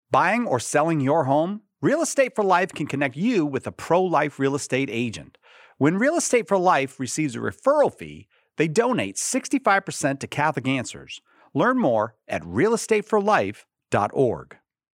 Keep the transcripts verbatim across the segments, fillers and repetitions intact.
Buying or selling your home? Real Estate for Life can connect you with a pro-life real estate agent. When Real Estate for Life receives a referral fee, they donate sixty-five percent to Catholic Answers. Learn more at real estate for life dot org.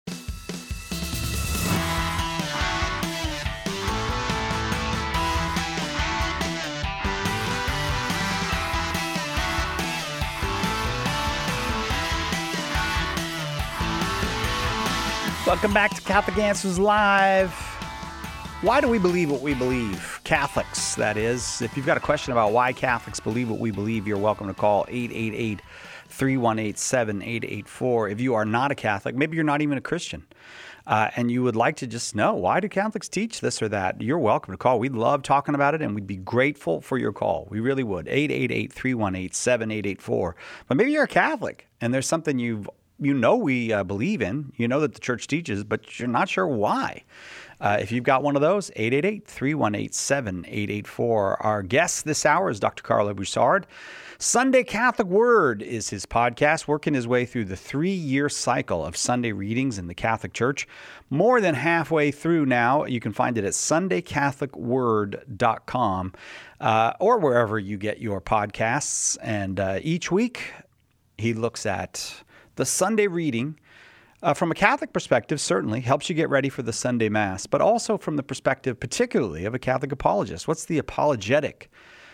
Welcome back to Catholic Answers Live. Why do we believe what we believe? Catholics, that is. If you've got a question about why Catholics believe what we believe, you're welcome to call eight eight eight, three one eight, seven eight eight four. If you are not a Catholic, maybe you're not even a Christian, uh, and you would like to just know, why do Catholics teach this or that? You're welcome to call. We'd love talking about it, and we'd be grateful for your call. We really would. eight eight eight, three one eight, seven eight eight four. But maybe you're a Catholic, and there's something you've you know we uh, believe in, you know that the church teaches, but you're not sure why. Uh, if you've got one of those, eight eight eight, three one eight, seven eight eight four. Our guest this hour is Doctor Karlo Broussard. Sunday Catholic Word is his podcast, working his way through the three-year cycle of Sunday readings in the Catholic Church. More than halfway through now. You can find it at sunday catholic word dot com uh, or wherever you get your podcasts. And uh, each week, he looks at the Sunday reading uh, from a Catholic perspective, certainly helps you get ready for the Sunday Mass, but also from the perspective particularly of a Catholic apologist. What's the apologetic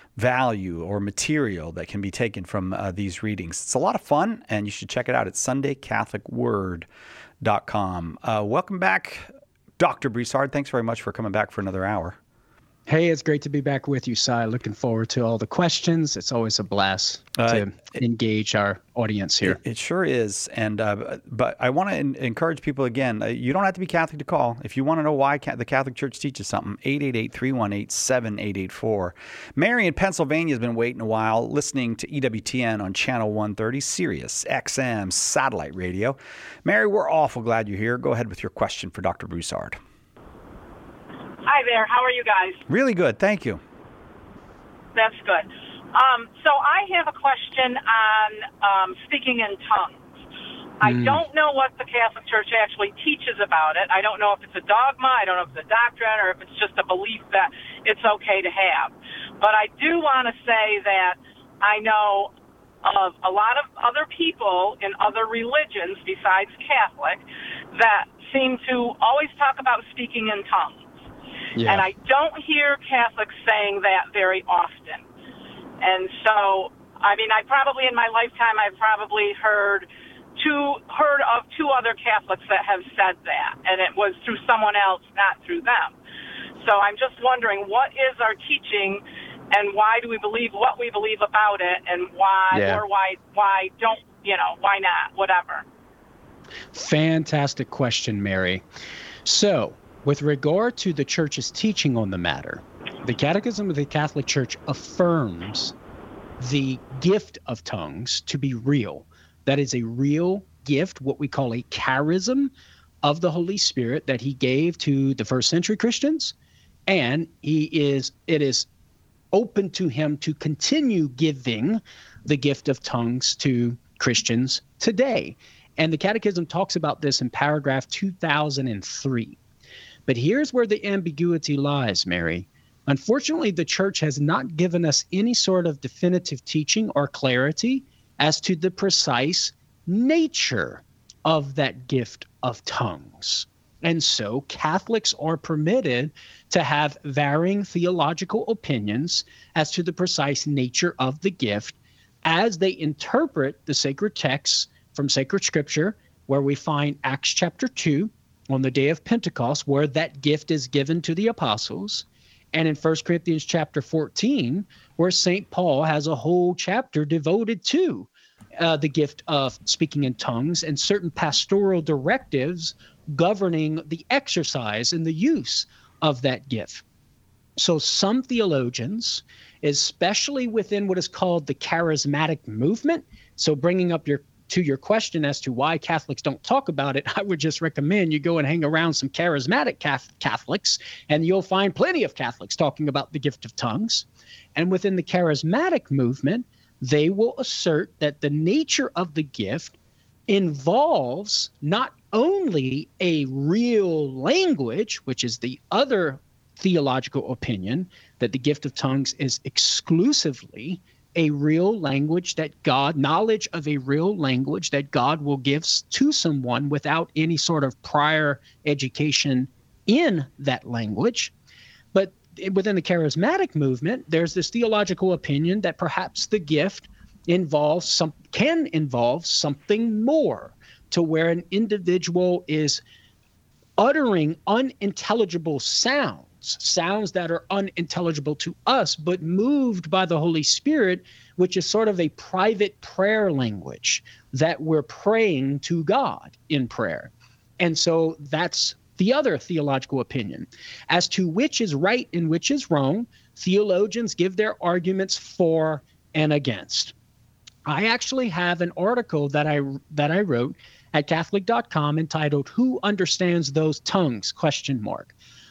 value or material that can be taken from uh, these readings? It's a lot of fun, and you should check it out at sunday catholic word dot com. Uh, welcome back, Doctor Broussard. Thanks very much for coming back for another hour. Hey, it's great to be back with you, Si. Looking forward to all the questions. It's always a blast uh, to it, engage our audience here. It, it sure is. And uh, but I want to en- encourage people again, uh, you don't have to be Catholic to call. If you want to know why ca- the Catholic Church teaches something, eight eight eight, three one eight, seven eight eight four. Mary in Pennsylvania has been waiting a while, listening to E W T N on Channel one thirty, Sirius X M satellite radio. Mary, we're awful glad you're here. Go ahead with your question for Doctor Broussard. Hi there. How are you guys? Really good. Thank you. That's good. Um, so I have a question on um, speaking in tongues. I Mm. don't know what the Catholic Church actually teaches about it. I don't know if it's a dogma, I don't know if it's a doctrine, or if it's just a belief that it's okay to have. But I do want to say that I know of a lot of other people in other religions besides Catholic that seem to always talk about speaking in tongues. Yeah. And I don't hear Catholics saying that very often. And so, I mean, I probably in my lifetime, I've probably heard two, heard of two other Catholics that have said that, and it was through someone else, not through them. So I'm just wondering, what is our teaching, and why do we believe what we believe about it, and why, Yeah. or why, why don't, you know, why not, whatever. Fantastic question, Mary. So, with regard to the Church's teaching on the matter, the Catechism of the Catholic Church affirms the gift of tongues to be real. That is a real gift, what we call a charism of the Holy Spirit that he gave to the first century Christians, and he is it is open to him to continue giving the gift of tongues to Christians today. And the Catechism talks about this in paragraph two thousand three. But here's where the ambiguity lies, Mary. Unfortunately, the Church has not given us any sort of definitive teaching or clarity as to the precise nature of that gift of tongues. And so Catholics are permitted to have varying theological opinions as to the precise nature of the gift as they interpret the sacred texts from sacred scripture, where we find Acts chapter two, on the day of Pentecost, where that gift is given to the apostles, and in First Corinthians chapter fourteen, where Saint Paul has a whole chapter devoted to uh, the gift of speaking in tongues and certain pastoral directives governing the exercise and the use of that gift. So some theologians, especially within what is called the charismatic movement, so bringing up your to your question as to why Catholics don't talk about it, I would just recommend you go and hang around some charismatic Catholics, and you'll find plenty of Catholics talking about the gift of tongues. And within the charismatic movement, they will assert that the nature of the gift involves not only a real language, which is the other theological opinion, that the gift of tongues is exclusively a real language that God, knowledge of a real language that God will give to someone without any sort of prior education in that language. But within the charismatic movement, there's this theological opinion that perhaps the gift involves some, can involve something more, to where an individual is uttering unintelligible sounds, sounds that are unintelligible to us, but moved by the Holy Spirit, which is sort of a private prayer language that we're praying to God in prayer. And so that's the other theological opinion. As to which is right and which is wrong, theologians give their arguments for and against. I actually have an article that I that I wrote at Catholic dot com entitled "Who Understands Those Tongues?" question mark.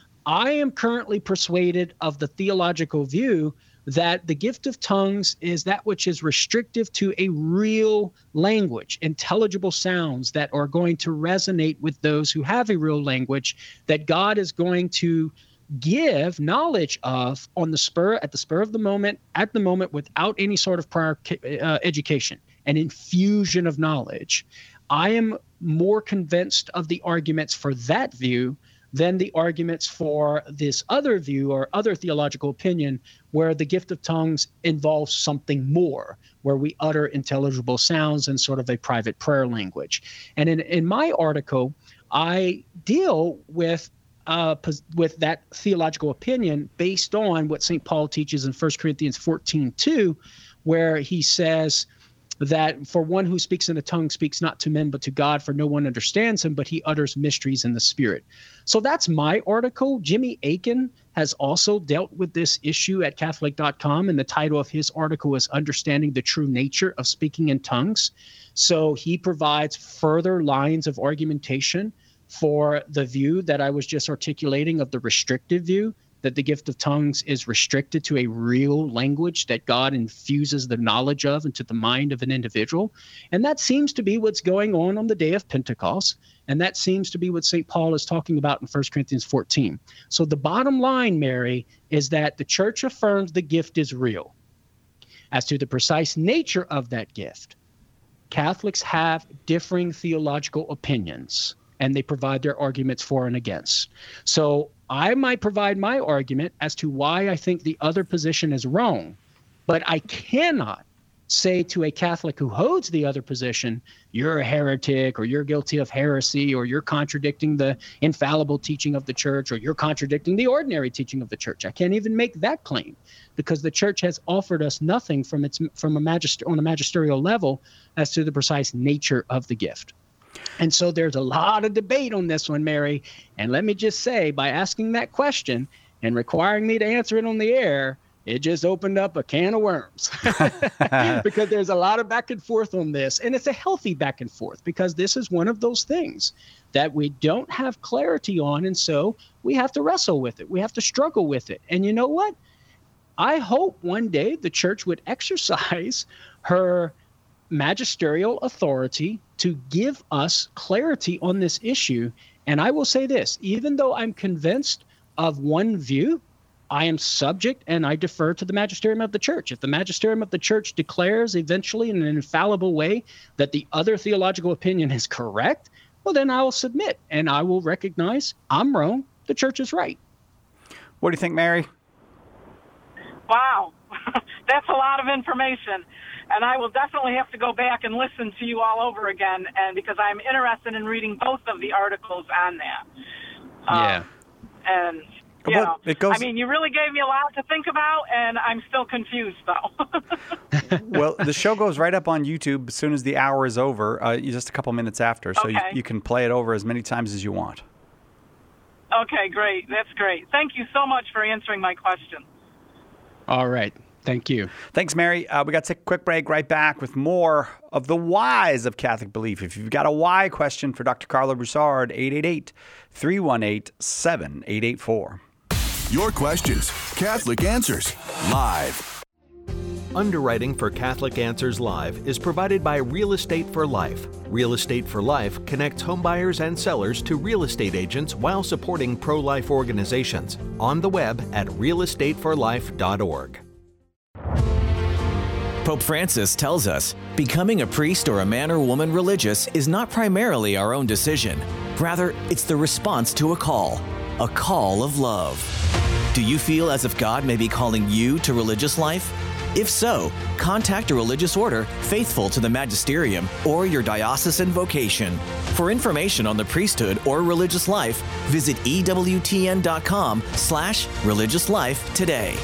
I am currently persuaded of the theological view that the gift of tongues is that which is restrictive to a real language, intelligible sounds that are going to resonate with those who have a real language, that God is going to give knowledge of on the spur, at the spur of the moment, at the moment, without any sort of prior uh, education, an infusion of knowledge. I am more convinced of the arguments for that view than the arguments for this other view or other theological opinion, where the gift of tongues involves something more, where we utter intelligible sounds in sort of a private prayer language. And in, in my article, I deal with uh, with that theological opinion based on what Saint Paul teaches in First Corinthians fourteen two, where he says that for one who speaks in a tongue speaks not to men but to God, for no one understands him, but he utters mysteries in the Spirit. So that's my article. Jimmy Akin has also dealt with this issue at Catholic dot com, and the title of his article is Understanding the True Nature of Speaking in Tongues. So he provides further lines of argumentation for the view that I was just articulating of the restrictive view, that the gift of tongues is restricted to a real language that God infuses the knowledge of into the mind of an individual. And that seems to be what's going on on the day of Pentecost. And that seems to be what Saint Paul is talking about in First Corinthians fourteen. So the bottom line, Mary, is that the church affirms the gift is real. As to the precise nature of that gift, Catholics have differing theological opinions, and they provide their arguments for and against. So I might provide my argument as to why I think the other position is wrong, but I cannot say to a Catholic who holds the other position, you're a heretic, or you're guilty of heresy, or you're contradicting the infallible teaching of the church, or you're contradicting the ordinary teaching of the church. I can't even make that claim, because the church has offered us nothing from its from a magister on a magisterial level as to the precise nature of the gift. And so there's a lot of debate on this one, Mary. And let me just say, by asking that question and requiring me to answer it on the air, it just opened up a can of worms because there's a lot of back and forth on this. And it's a healthy back and forth, because this is one of those things that we don't have clarity on. And so we have to wrestle with it. We have to struggle with it. And you know what? I hope one day the church would exercise her magisterial authority to give us clarity on this issue. And I will say this, even though I'm convinced of one view, I am subject and I defer to the magisterium of the church. If the magisterium of the church declares eventually in an infallible way that the other theological opinion is correct, well, then I will submit and I will recognize I'm wrong, the church is right. What do you think, Mary? Wow, that's a lot of information. And I will definitely have to go back and listen to you all over again, and because I'm interested in reading both of the articles on that. Yeah. Um, and, you well, know, it goes... I mean, you really gave me a lot to think about, and I'm still confused, though. Well, the show goes right up on YouTube as soon as the hour is over, uh, just a couple minutes after, so okay. you, you can play it over as many times as you want. Okay, great. That's great. Thank you so much for answering my question. All right. Thank you. Thanks, Mary. Uh, we got to take a quick break. Right back with more of the whys of Catholic belief. If you've got a why question for Doctor Carlo Broussard, eight eight eight, three one eight, seven eight eight four. Your questions, Catholic Answers, live. Underwriting for Catholic Answers Live is provided by Real Estate for Life. Real Estate for Life connects homebuyers and sellers to real estate agents while supporting pro-life organizations. On the web at real estate for life dot org. Pope Francis tells us, becoming a priest or a man or woman religious is not primarily our own decision. Rather, it's the response to a call, a call of love. Do you feel as if God may be calling you to religious life? If so, contact a religious order faithful to the magisterium or your diocesan vocation. For information on the priesthood or religious life, visit E W T N dot com slash religious life today.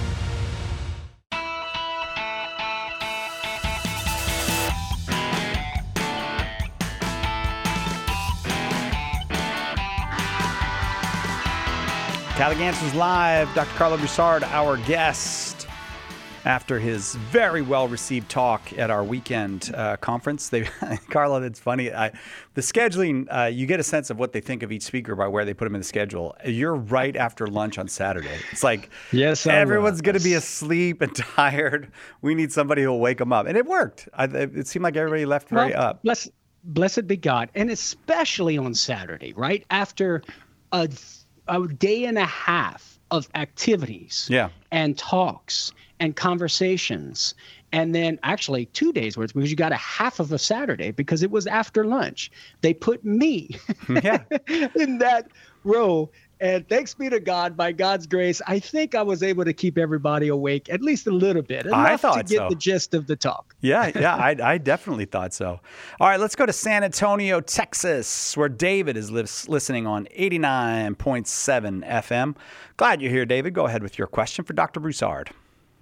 Catholic Answers Live, Doctor Carlo Broussard, our guest, after his very well-received talk at our weekend uh, conference. They, Carlo, it's funny. I, the scheduling, uh, you get a sense of what they think of each speaker by where they put them in the schedule. You're right after lunch on Saturday. It's like yes, everyone's going to be asleep and tired. We need somebody who will wake them up. And it worked. I, it seemed like everybody left very well, up. Bless, blessed be God. And especially on Saturday, right? After a a day and a half of activities yeah. and talks and conversations, and then actually two days worth because you got a half of a Saturday because it was after lunch. They put me yeah. in that row. And thanks be to God, by God's grace, I think I was able to keep everybody awake at least a little bit, enough I thought to get so. the gist of the talk. Yeah, yeah, I, I definitely thought so. All right, let's go to San Antonio, Texas, where David is li- listening on eighty-nine point seven F M. Glad you're here, David. Go ahead with your question for Doctor Broussard.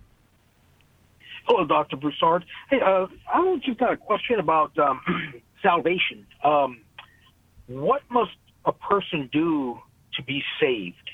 Hello, Doctor Broussard. Hey, uh, I just got a question about um, salvation. Um, what must a person do to be saved?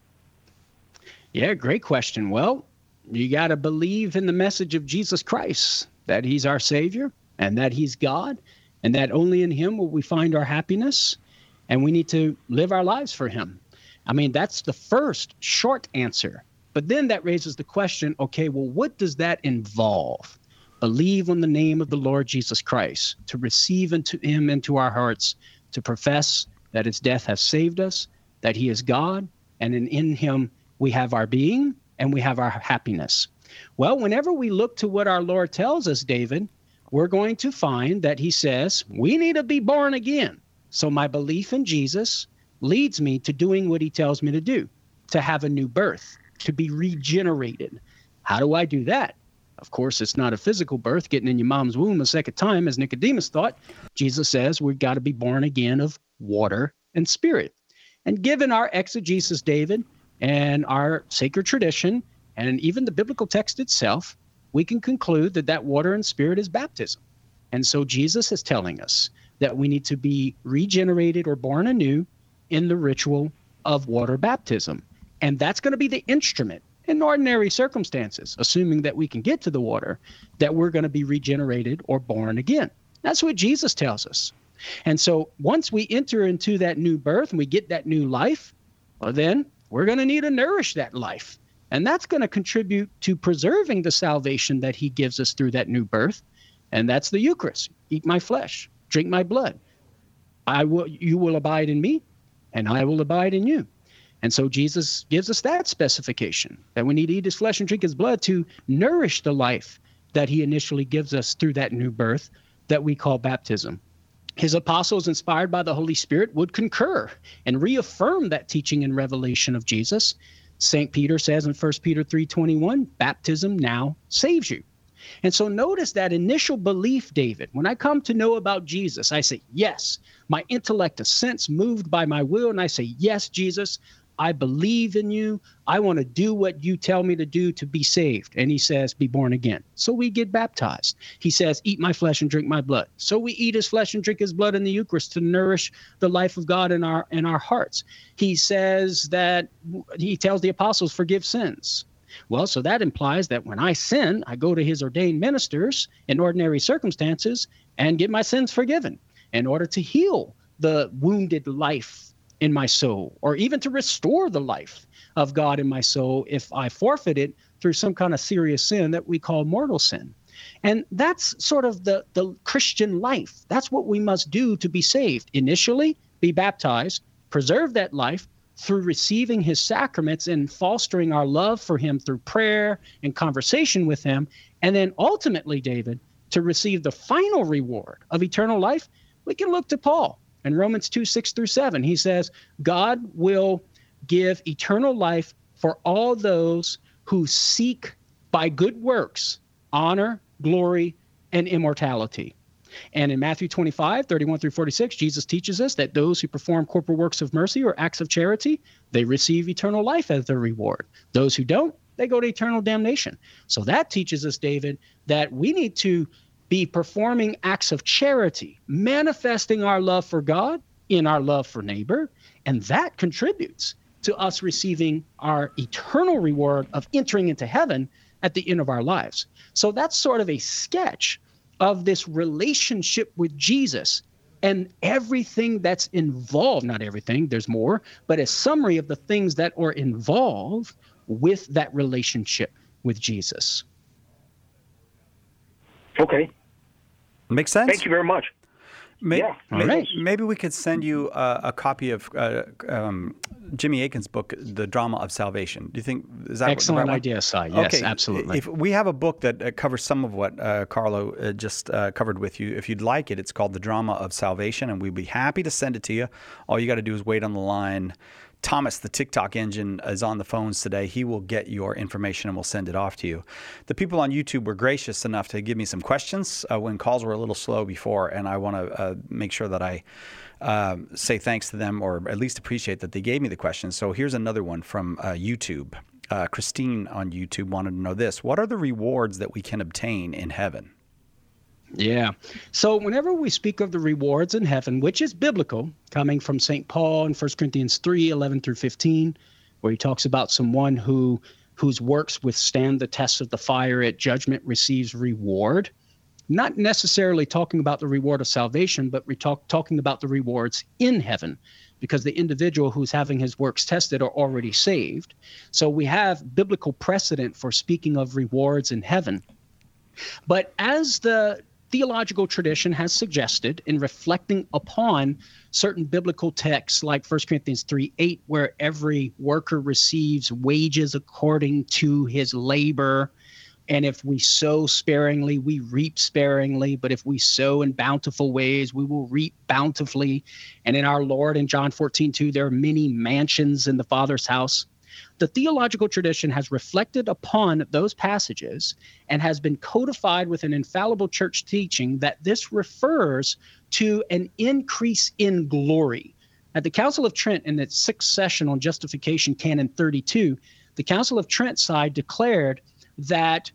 Yeah, great question. Well, you got to believe in the message of Jesus Christ, that he's our Savior and that he's God, and that only in him will we find our happiness, and we need to live our lives for him. I mean, that's the first short answer. But then that raises the question, okay, well, what does that involve? Believe on the name of the Lord Jesus Christ, to receive into him into our hearts, to profess that his death has saved us, that he is God, and in, in him we have our being and we have our happiness. Well, whenever we look to what our Lord tells us, David, we're going to find that he says, we need to be born again. So my belief in Jesus leads me to doing what he tells me to do, to have a new birth, to be regenerated. How do I do that? Of course, it's not a physical birth, getting in your mom's womb a second time, as Nicodemus thought. Jesus says we've got to be born again of water and spirit. And given our exegesis, David, and our sacred tradition, and even the biblical text itself, we can conclude that that water and spirit is baptism. And so Jesus is telling us that we need to be regenerated or born anew in the ritual of water baptism. And that's going to be the instrument in ordinary circumstances, assuming that we can get to the water, that we're going to be regenerated or born again. That's what Jesus tells us. And so once we enter into that new birth and we get that new life, well, then we're going to need to nourish that life. And that's going to contribute to preserving the salvation that he gives us through that new birth. And that's the Eucharist. Eat my flesh, drink my blood. I will, you will abide in me, and I will abide in you. And so Jesus gives us that specification, that we need to eat his flesh and drink his blood to nourish the life that he initially gives us through that new birth that we call baptism. His apostles, inspired by the Holy Spirit, would concur and reaffirm that teaching and revelation of Jesus. Saint Peter says in First Peter three twenty-one, baptism now saves you. And so notice that initial belief, David. When I come to know about Jesus, I say, yes, my intellect is sense moved by my will, and I say, yes, Jesus, I believe in you. I want to do what you tell me to do to be saved. And he says, be born again. So we get baptized. He says, eat my flesh and drink my blood. So we eat his flesh and drink his blood in the Eucharist to nourish the life of God in our in our hearts. He says that he tells the apostles, forgive sins. Well, so that implies that when I sin, I go to his ordained ministers in ordinary circumstances and get my sins forgiven in order to heal the wounded life in my soul, or even to restore the life of God in my soul if I forfeit it through some kind of serious sin that we call mortal sin. And that's sort of the, the Christian life. That's what we must do to be saved. Initially, be baptized, preserve that life through receiving his sacraments and fostering our love for him through prayer and conversation with him. And then ultimately, David, to receive the final reward of eternal life, we can look to Paul in Romans two, six through seven. He says, God will give eternal life for all those who seek by good works honor, glory, and immortality. And in Matthew twenty-five, thirty-one through forty-six, Jesus teaches us that those who perform corporal works of mercy or acts of charity, they receive eternal life as their reward. Those who don't, they go to eternal damnation. So that teaches us, David, that we need to be performing acts of charity, manifesting our love for God in our love for neighbor, and that contributes to us receiving our eternal reward of entering into heaven at the end of our lives. So that's sort of a sketch of this relationship with Jesus and everything that's involved, not everything, there's more, but a summary of the things that are involved with that relationship with Jesus. Okay. Makes sense? Thank you very much. Maybe, yeah. maybe, right. maybe we could send you uh, a copy of uh, um, Jimmy Akin's book, The Drama of Salvation. Do you think is that excellent the right idea, Si? Yes, okay. absolutely. If we have a book that uh, covers some of what uh, Carlo uh, just uh, covered with you, if you'd like it, it's called The Drama of Salvation, and we'd be happy to send it to you. All you got to do is wait on the line. Thomas, the TikTok engine, is on the phones today. He will get your information and we'll send it off to you. The people on YouTube were gracious enough to give me some questions uh, when calls were a little slow before, and I want to uh, make sure that I uh, say thanks to them, or at least appreciate that they gave me the questions. So here's another one from uh, YouTube. Uh, Christine on YouTube wanted to know this. What are the rewards that we can obtain in heaven? Yeah. So whenever we speak of the rewards in heaven, which is biblical, coming from Saint Paul in First Corinthians three, eleven through fifteen, where he talks about someone who whose works withstand the test of the fire at judgment receives reward, not necessarily talking about the reward of salvation, but we talk, talking about the rewards in heaven, because the individual who's having his works tested are already saved. So we have biblical precedent for speaking of rewards in heaven. But as the theological tradition has suggested in reflecting upon certain biblical texts like First Corinthians three eight, where every worker receives wages according to his labor. And if we sow sparingly, we reap sparingly. But if we sow in bountiful ways, we will reap bountifully. And in our Lord in John fourteen two, there are many mansions in the Father's house. The theological tradition has reflected upon those passages and has been codified with an infallible church teaching that this refers to an increase in glory. At the Council of Trent, in its sixth session on justification, Canon thirty-two, the Council of Trent side declared that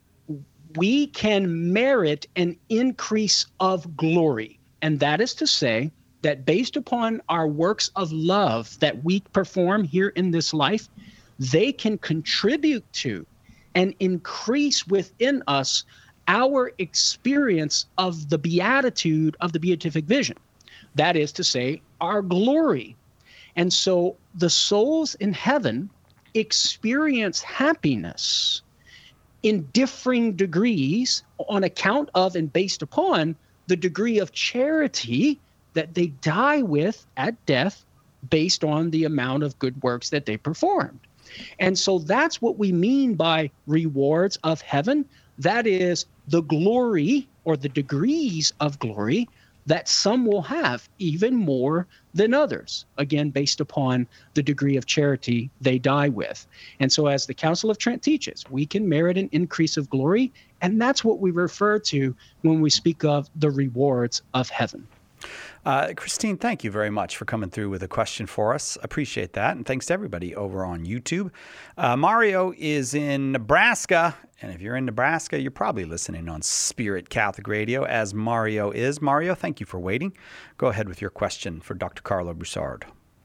we can merit an increase of glory. And that is to say that based upon our works of love that we perform here in this life, they can contribute to and increase within us our experience of the beatitude of the beatific vision. That is to say, our glory. And so the souls in heaven experience happiness in differing degrees on account of and based upon the degree of charity that they die with at death based on the amount of good works that they performed. And so that's what we mean by rewards of heaven. That is the glory or the degrees of glory that some will have even more than others, again, based upon the degree of charity they die with. And so as the Council of Trent teaches, we can merit an increase of glory, and that's what we refer to when we speak of the rewards of heaven. Uh, Christine, thank you very much for coming through with a question for us. Appreciate that. And thanks to everybody over on YouTube. Uh, Mario is in Nebraska. And if you're in Nebraska, you're probably listening on Spirit Catholic Radio, as Mario is. Mario, thank you for waiting. Go ahead with your question for Doctor Carlo Broussard.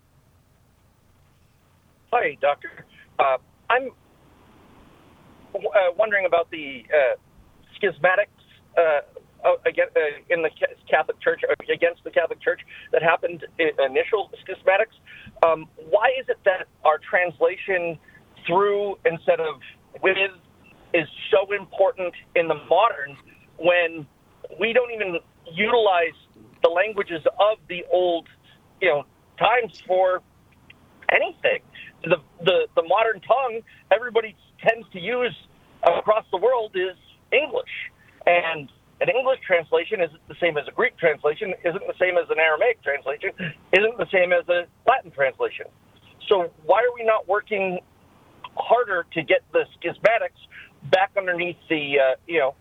Hi, Doctor. Uh, I'm uh, wondering about the uh, schismatics uh, again, uh, in the Catholic Church, against the Catholic Church, that happened in initial schismatics. Um, why is it that our translation through instead of with is so important in the modern when we don't even utilize the languages of the old, you know, times for anything. The, the, the modern tongue everybody tends to use across the world is English. And an English translation isn't the same as a Greek translation, isn't the same as an Aramaic translation, isn't the same as a Latin translation. So why are we not working harder to get the schismatics back underneath the, uh, you know,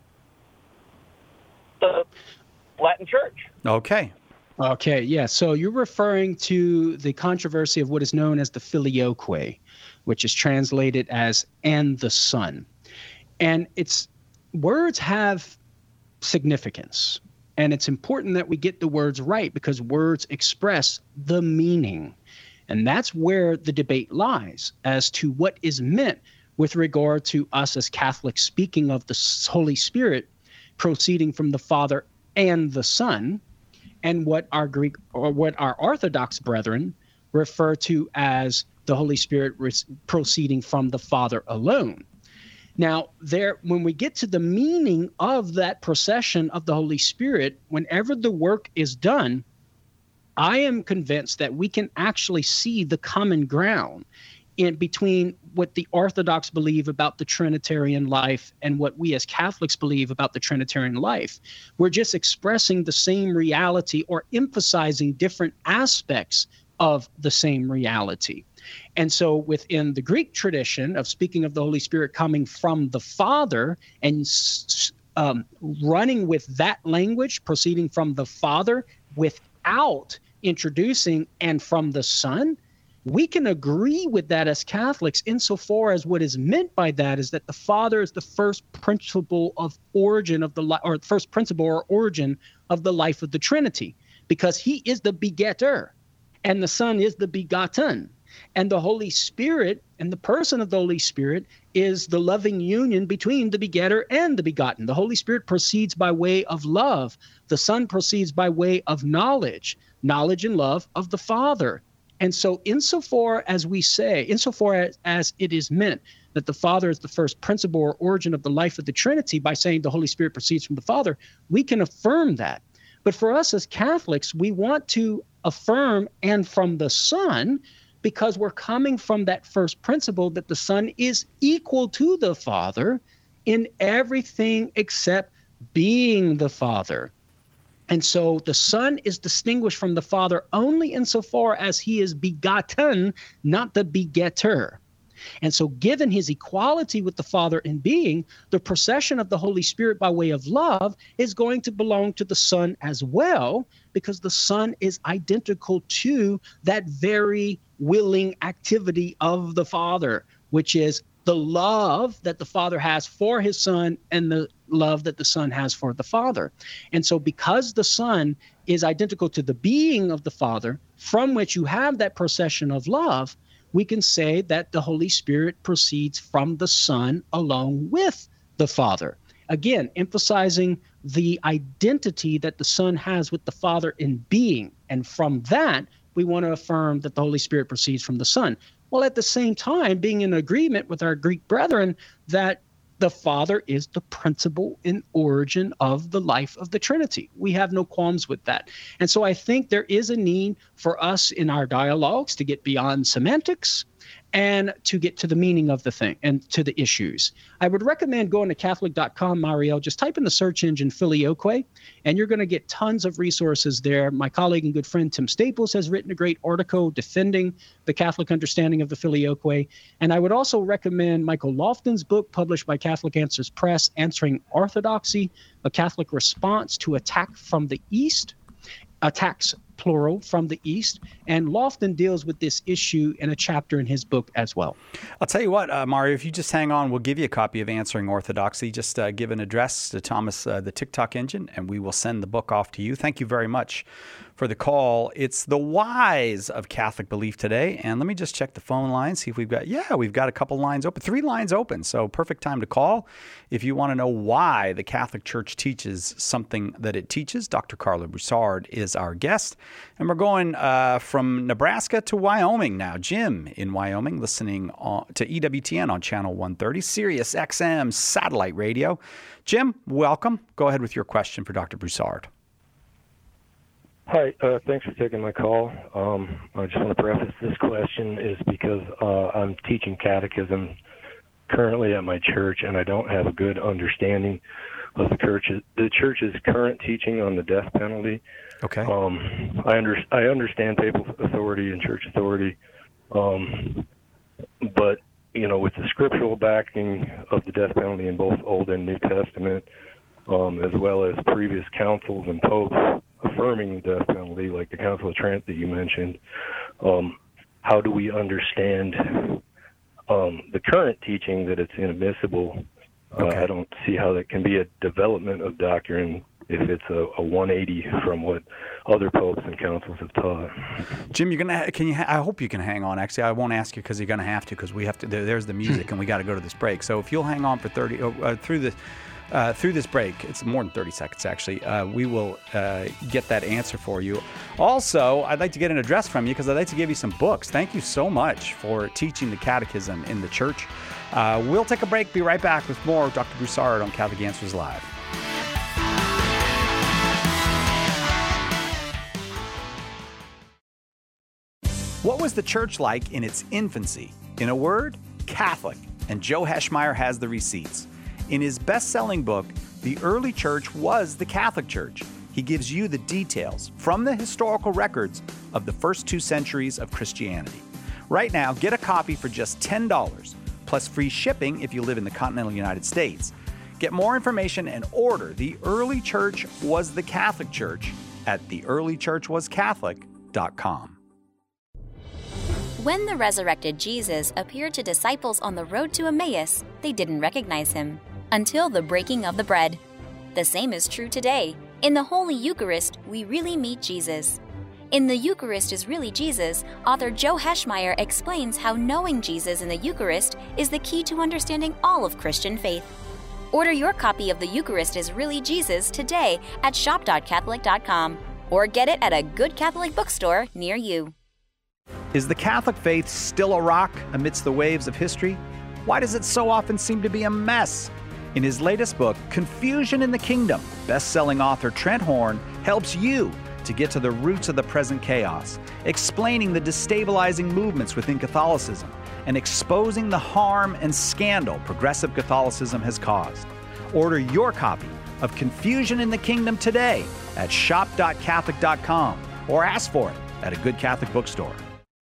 the Latin Church? Okay. Okay, yeah. So you're referring to the controversy of what is known as the filioque, which is translated as "and the Son." And it's words have significance, and it's important that we get the words right because words express the meaning. And that's where the debate lies as to what is meant with regard to us as Catholics speaking of the Holy Spirit proceeding from the Father and the Son, and what our Greek or what our Orthodox brethren refer to as the Holy Spirit proceeding from the Father alone. Now, there, when we get to the meaning of that procession of the Holy Spirit, whenever the work is done, I am convinced that we can actually see the common ground in between what the Orthodox believe about the Trinitarian life and what we as Catholics believe about the Trinitarian life. We're just expressing the same reality or emphasizing different aspects of the same reality. And so within the Greek tradition of speaking of the Holy Spirit coming from the Father and um, running with that language, proceeding from the Father without introducing and from the Son, we can agree with that as Catholics insofar as what is meant by that is that the Father is the first principle of origin of the li- or first principle or origin of the life of the Trinity, because he is the begetter and the Son is the begotten. And the Holy Spirit and the person of the Holy Spirit is the loving union between the begetter and the begotten. The Holy Spirit proceeds by way of love. The Son proceeds by way of knowledge, knowledge and love of the Father. And so insofar as we say, insofar as, as it is meant that the Father is the first principle or origin of the life of the Trinity by saying the Holy Spirit proceeds from the Father, we can affirm that. But for us as Catholics, we want to affirm and from the Son, because we're coming from that first principle that the Son is equal to the Father in everything except being the Father. And so the Son is distinguished from the Father only insofar as he is begotten, not the begetter. And so given his equality with the Father in being, the procession of the Holy Spirit by way of love is going to belong to the Son as well, because the Son is identical to that very willing activity of the Father, which is the love that the Father has for his Son and the love that the Son has for the Father. And so because the Son is identical to the being of the Father, from which you have that procession of love, we can say that the Holy Spirit proceeds from the Son along with the Father. Again, emphasizing the identity that the Son has with the Father in being. And from that, we want to affirm that the Holy Spirit proceeds from the Son. While at the same time being in agreement with our Greek brethren that the Father is the principle and origin of the life of the Trinity. We have no qualms with that. And so I think there is a need for us in our dialogues to get beyond semantics and to get to the meaning of the thing and to the issues. I would recommend going to Catholic dot com, Mariel. Just type in the search engine Filioque, and you're going to get tons of resources there. My colleague and good friend Tim Staples has written a great article defending the Catholic understanding of the Filioque. And I would also recommend Michael Lofton's book published by Catholic Answers Press, Answering Orthodoxy, a Catholic Response to Attack from the East. Attacks, plural, from the East. And Lofton deals with this issue in a chapter in his book as well. I'll tell you what, uh, Mario, if you just hang on, we'll give you a copy of Answering Orthodoxy. Just uh, give an address to Thomas, uh, the TikTok engine, and we will send the book off to you. Thank you very much for the call. It's the whys of Catholic belief today. And let me just check the phone line, see if we've got, yeah, we've got a couple lines open, three lines open. So perfect time to call. If you want to know why the Catholic Church teaches something that it teaches, Doctor Carla Broussard is our guest. And we're going uh, from Nebraska to Wyoming now. Jim in Wyoming, listening on, to E W T N on Channel one thirty, Sirius X M satellite radio. Jim, welcome. Go ahead with your question for Doctor Broussard. Hi, uh, thanks for taking my call. Um, I just want to preface this question is because uh, I'm teaching catechism currently at my church, and I don't have a good understanding of the church's the church's current teaching on the death penalty. Okay. Um, I under I understand papal authority and church authority, um, but you know, with the scriptural backing of the death penalty in both Old and New Testament, um, as well as previous councils and popes affirming the death penalty, like the Council of Trent that you mentioned, um, how do we understand um, the current teaching that it's inadmissible? Uh, okay. I don't see how that can be a development of doctrine if it's a, a one eighty from what other popes and councils have taught. Jim, you're gonna can you? I hope you can hang on. Actually, I won't ask you because you're gonna have to because we have to. There, there's the music and we got to go to this break. So if you'll hang on for thirty uh, through the. Uh, through this break, it's more than thirty seconds actually, uh, we will uh, get that answer for you. Also, I'd like to get an address from you because I'd like to give you some books. Thank you so much for teaching the catechism in the church. Uh, we'll take a break, be right back with more of Doctor Broussard on Catholic Answers Live. What was the church like in its infancy? In a word, Catholic. And Joe Heschmeyer has the receipts. In his best-selling book, The Early Church Was the Catholic Church, he gives you the details from the historical records of the first two centuries of Christianity. Right now, get a copy for just ten dollars, plus free shipping if you live in the continental United States. Get more information and order The Early Church Was the Catholic Church at the early church was catholic dot com. When the resurrected Jesus appeared to disciples on the road to Emmaus, they didn't recognize him until the breaking of the bread. The same is true today. In the Holy Eucharist, we really meet Jesus. In The Eucharist is Really Jesus, author Joe Heschmeyer explains how knowing Jesus in the Eucharist is the key to understanding all of Christian faith. Order your copy of The Eucharist is Really Jesus today at shop dot catholic dot com or get it at a good Catholic bookstore near you. Is the Catholic faith still a rock amidst the waves of history? Why does it so often seem to be a mess? In his latest book, Confusion in the Kingdom, best-selling author Trent Horn helps you to get to the roots of the present chaos, explaining the destabilizing movements within Catholicism and exposing the harm and scandal progressive Catholicism has caused. Order your copy of Confusion in the Kingdom today at shop dot catholic dot com or ask for it at a good Catholic bookstore.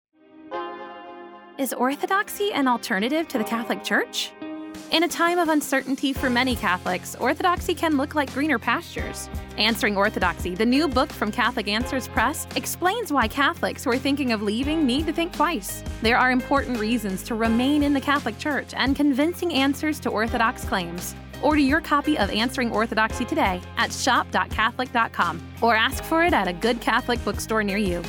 Is orthodoxy an alternative to the Catholic Church? In a time of uncertainty for many Catholics, orthodoxy can look like greener pastures. Answering Orthodoxy, the new book from Catholic Answers Press, explains why Catholics who are thinking of leaving need to think twice. There are important reasons to remain in the Catholic Church and convincing answers to Orthodox claims. Order your copy of Answering Orthodoxy today at shop dot catholic dot com or ask for it at a good Catholic bookstore near you.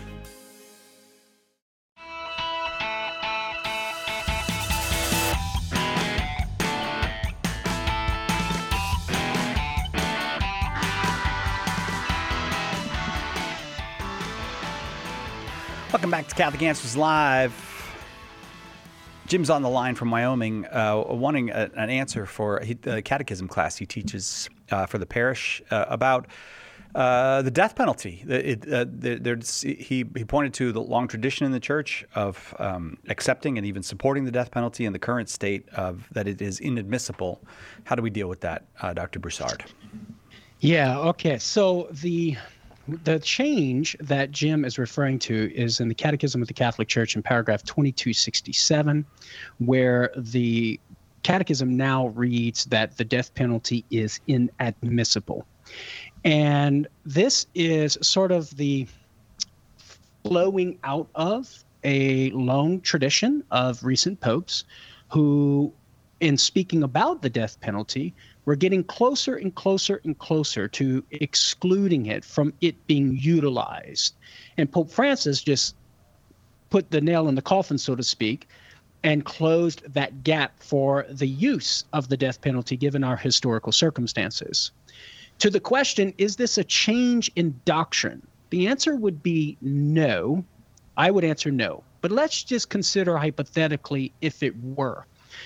Welcome back to Catholic Answers Live. Jim's on the line from Wyoming, uh, wanting a, an answer for the catechism class he teaches uh, for the parish uh, about uh, the death penalty. It, uh, there, he, he pointed to the long tradition in the church of um, accepting and even supporting the death penalty and the current state of that it is inadmissible. How do we deal with that, uh, Doctor Broussard? Yeah, okay. So the... The change that Jim is referring to is in the Catechism of the Catholic Church in paragraph twenty-two sixty-seven, where the Catechism now reads that the death penalty is inadmissible. And this is sort of the flowing out of a long tradition of recent popes who in speaking about the death penalty, we're getting closer and closer and closer to excluding it from it being utilized. And Pope Francis just put the nail in the coffin, so to speak, and closed that gap for the use of the death penalty given our historical circumstances. To the question, is this a change in doctrine? The answer would be no. I would answer no. But let's just consider hypothetically if it were.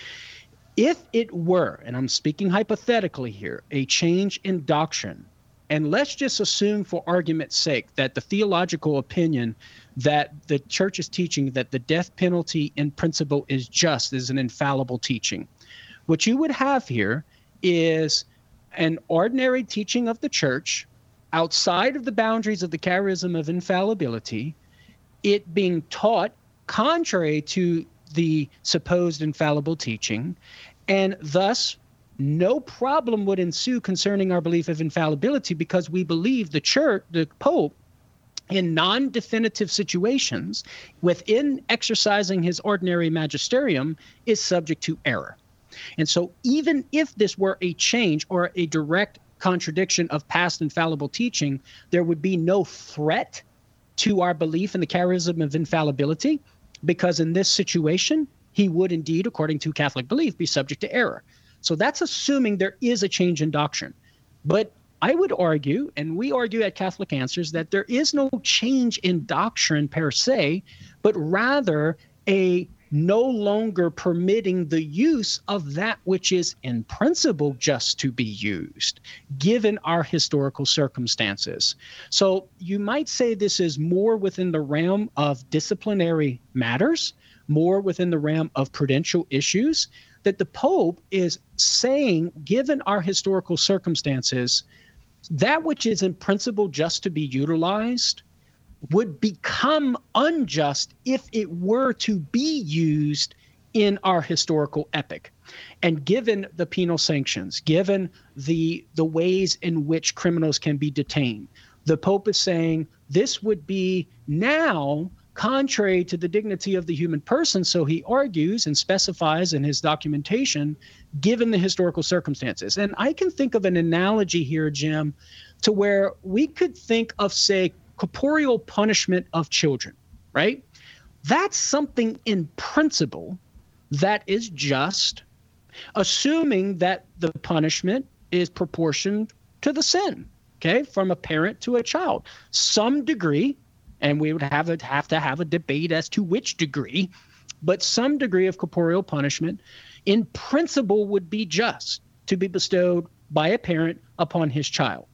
If it were, and I'm speaking hypothetically here, a change in doctrine, and let's just assume for argument's sake that the theological opinion that the church is teaching that the death penalty in principle is just, is an infallible teaching. What you would have here is an ordinary teaching of the church outside of the boundaries of the charism of infallibility, it being taught contrary to the supposed infallible teaching, and thus no problem would ensue concerning our belief of infallibility because we believe the church, the Pope, in non-definitive situations, within exercising his ordinary magisterium, is subject to error. And so even if this were a change or a direct contradiction of past infallible teaching, there would be no threat to our belief in the charism of infallibility, because in this situation, he would indeed, according to Catholic belief, be subject to error. So that's assuming there is a change in doctrine. But I would argue, and we argue at Catholic Answers, that there is no change in doctrine per se, but rather a no longer permitting the use of that which is in principle just to be used, given our historical circumstances. So you might say this is more within the realm of disciplinary matters, more within the realm of prudential issues, that the Pope is saying, given our historical circumstances, that which is in principle just to be utilized would become unjust if it were to be used in our historical epoch. And given the penal sanctions, given the the ways in which criminals can be detained, the Pope is saying this would be now contrary to the dignity of the human person. So he argues and specifies in his documentation, given the historical circumstances. And I can think of an analogy here, Jim, to where we could think of, say, corporeal punishment of children, right? That's something in principle that is just, assuming that the punishment is proportioned to the sin, okay, from a parent to a child. Some degree, and we would have, a, have to have a debate as to which degree, but some degree of corporeal punishment in principle would be just to be bestowed by a parent upon his child.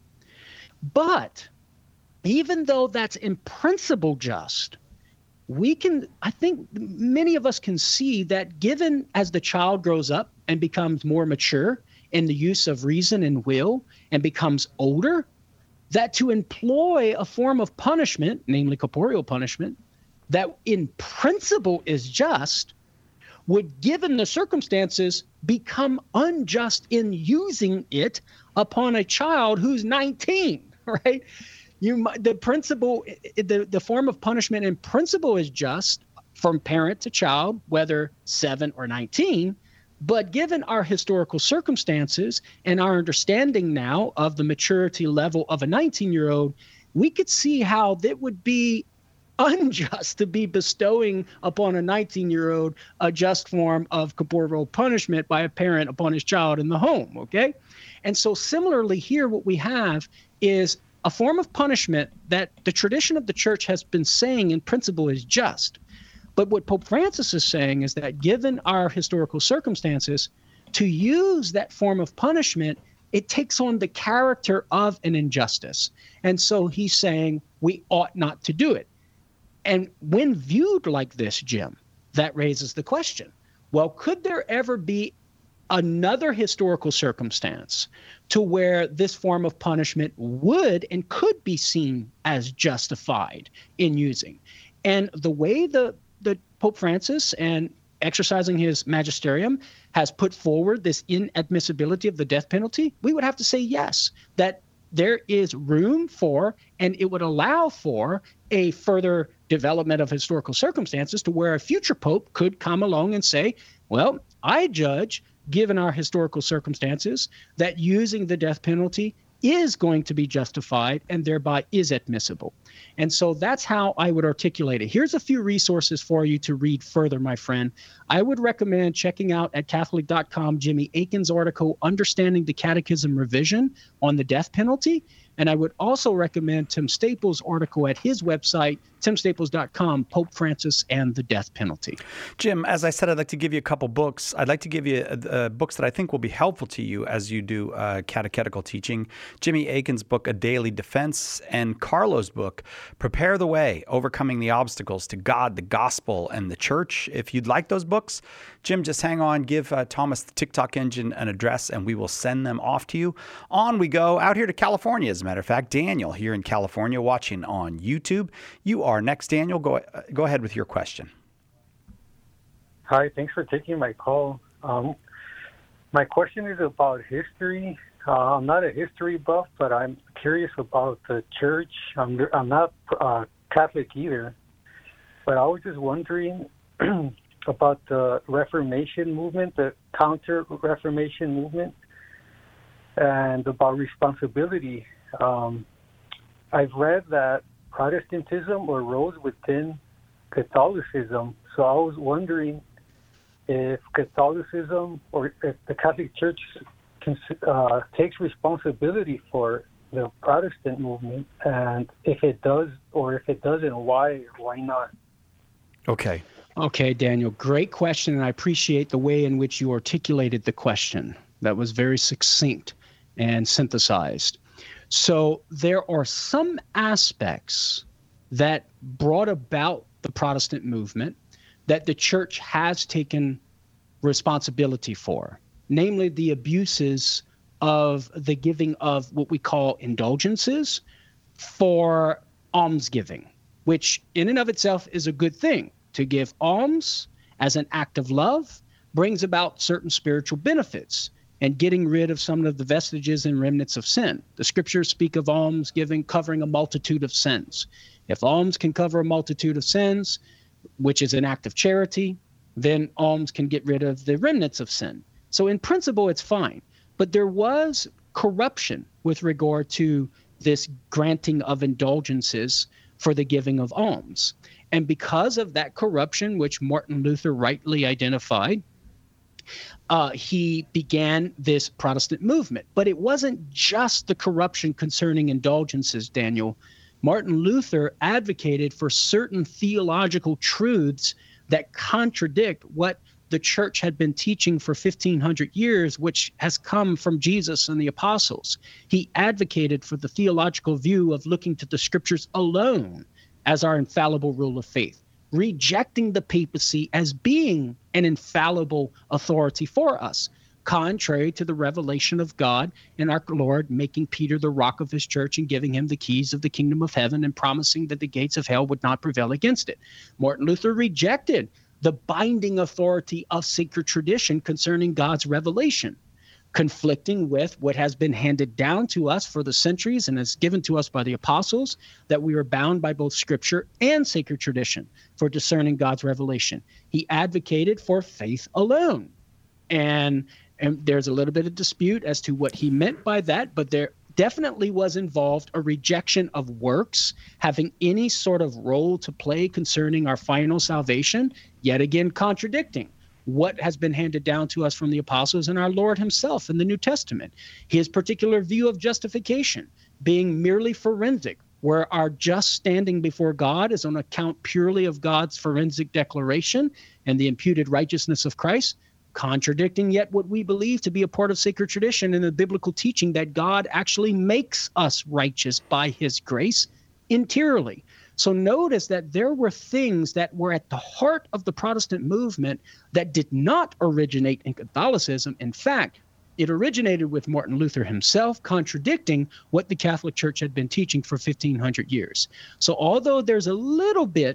But even though that's in principle just, we can, I think many of us can see that given as the child grows up and becomes more mature in the use of reason and will and becomes older, that to employ a form of punishment, namely corporeal punishment, that in principle is just, would, given the circumstances, become unjust in using it upon a child who's nineteen, right? You, the principle, the, the form of punishment in principle is just from parent to child, whether seven or nineteen. But given our historical circumstances and our understanding now of the maturity level of a nineteen-year-old, we could see how that would be unjust to be bestowing upon a nineteen-year-old a just form of corporeal punishment by a parent upon his child in the home, okay? And so similarly here, what we have is a form of punishment that the tradition of the church has been saying in principle is just. But what Pope Francis is saying is that given our historical circumstances, to use that form of punishment, it takes on the character of an injustice. And so he's saying we ought not to do it. And when viewed like this, Jim, that raises the question, well, could there ever be another historical circumstance to where this form of punishment would and could be seen as justified in using? And the way the, the Pope Francis, and exercising his magisterium, has put forward this inadmissibility of the death penalty, we would have to say yes, that there is room for, and it would allow for, a further development of historical circumstances to where a future pope could come along and say, well, I judge given our historical circumstances, that using the death penalty is going to be justified and thereby is admissible. And so that's how I would articulate it. Here's a few resources for you to read further, my friend. I would recommend checking out at Catholic dot com Jimmy Akin's article, Understanding the Catechism Revision on the Death Penalty. And I would also recommend Tim Staples' article at his website, tim staples dot com, Pope Francis and the Death Penalty. Jim, as I said, I'd like to give you a couple books. I'd like to give you uh, uh, books that I think will be helpful to you as you do uh, catechetical teaching. Jimmy Akin's book, A Daily Defense, and Carlo's book, Prepare the Way, Overcoming the Obstacles to God, the Gospel, and the Church. If you'd like those books, Jim, just hang on. Give uh, Thomas the TikTok Engine an address, and we will send them off to you. On we go, out here to California, as a matter of fact. Daniel here in California watching on YouTube. You are next, Daniel. Go, uh, go ahead with your question. Hi, thanks for taking my call. Um, my question is about history. Uh, I'm not a history buff, but I'm curious about the church. I'm, I'm not uh, Catholic either, but I was just wondering about the Reformation movement, the counter-Reformation movement, and about responsibility. Um, I've read that Protestantism arose within Catholicism, so I was wondering if Catholicism or if the Catholic Church can, uh, takes responsibility for the Protestant movement, and if it does, or if it doesn't, why, why not? Okay. Okay, Daniel, great question, and I appreciate the way in which you articulated the question. That was very succinct and synthesized. So there are some aspects that brought about the Protestant movement that the church has taken responsibility for, namely the abuses of the giving of what we call indulgences for almsgiving, which in and of itself is a good thing. To give alms as an act of love brings about certain spiritual benefits and getting rid of some of the vestiges and remnants of sin. The scriptures speak of alms giving covering a multitude of sins. If alms can cover a multitude of sins, which is an act of charity, then alms can get rid of the remnants of sin. So in principle, it's fine. But there was corruption with regard to this granting of indulgences for the giving of alms. And because of that corruption, which Martin Luther rightly identified, uh, he began this Protestant movement. But it wasn't just the corruption concerning indulgences, Daniel. Martin Luther advocated for certain theological truths that contradict what the church had been teaching for fifteen hundred years, which has come from Jesus and the apostles. He advocated for the theological view of looking to the scriptures alone as our infallible rule of faith, rejecting the papacy as being an infallible authority for us, contrary to the revelation of God and our Lord making Peter the rock of his church and giving him the keys of the kingdom of heaven and promising that the gates of hell would not prevail against it. Martin Luther rejected the binding authority of sacred tradition concerning God's revelation, conflicting with what has been handed down to us for the centuries and is given to us by the apostles, that we are bound by both scripture and sacred tradition for discerning God's revelation. He advocated for faith alone. And, and there's a little bit of dispute as to what he meant by that, but there definitely was involved a rejection of works having any sort of role to play concerning our final salvation, yet again contradicting what has been handed down to us from the apostles and our Lord himself in the New Testament. His particular view of justification being merely forensic, where our just standing before God is on account purely of God's forensic declaration and the imputed righteousness of Christ, contradicting yet what we believe to be a part of sacred tradition and the biblical teaching that God actually makes us righteous by his grace interiorly. So notice that there were things that were at the heart of the Protestant movement that did not originate in Catholicism. In fact, it originated with Martin Luther himself, contradicting what the Catholic Church had been teaching for fifteen hundred years. So although there's a little bit